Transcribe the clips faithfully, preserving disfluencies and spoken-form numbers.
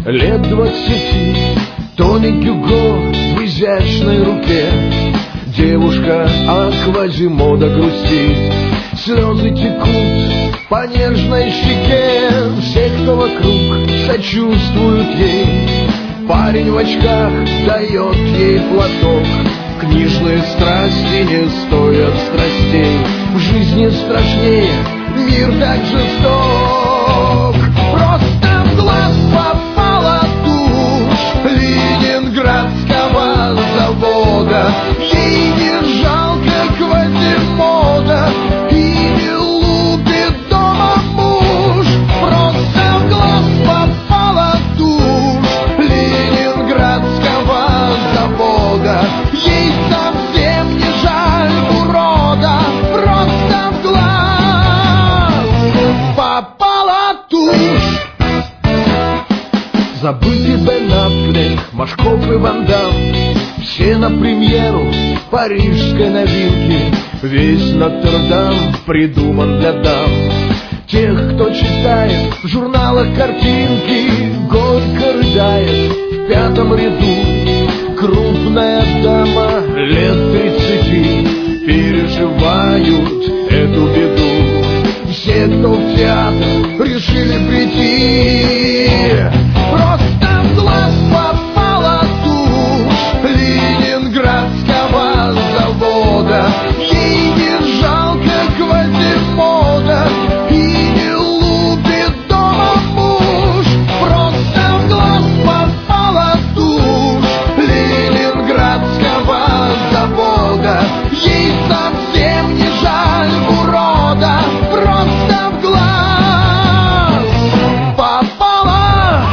лет двадцати. Томик Гюго в изящной руке. Девушка, а Квазимода грустит. Слезы текут по нежной щеке. Все, кто вокруг, сочувствуют ей. Парень в очках дает ей платок. Книжные страсти не стоят страстей. В жизни страшнее, мир так жесток. Просто в глаз попала тушь ленинградского завода. Ей не жалко Квазимода и не лупит дома муж. Просто в глаз попала тушь ленинградского завода. Ей совсем не жаль урода. Просто в глаз попала тушь. Забыли Бен Аффлек, Машков и Ван Дамм. Все на премьеру парижской новинки. Весь Нотр-Дам придуман для дам. Тех, кто читает в журналах картинки. Горько рыдает в пятом ряду. Крупная дама лет тридцати переживают эту беду. Все, кто в театр решили прийти. Просто в глаз попала тушь ленинградского завода. Ей не жалко Квазимода и не лупит дома муж. Просто в глаз попала тушь ленинградского завода. Ей совсем не жаль урода. Просто в глаз попала.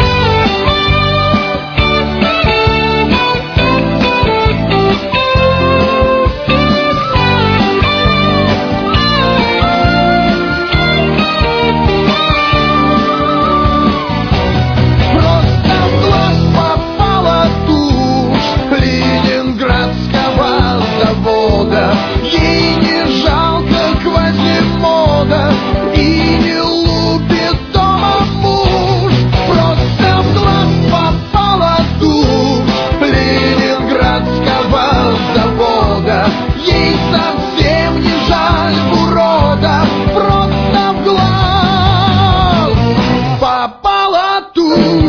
Просто в глаз попала тушь ленинградского завода. Ей не жалко Квазимода и не лупит дома муж. Просто в глаз попала тушь ленинградского завода. Ей совсем не жаль урода. Просто в глаз попала тушь.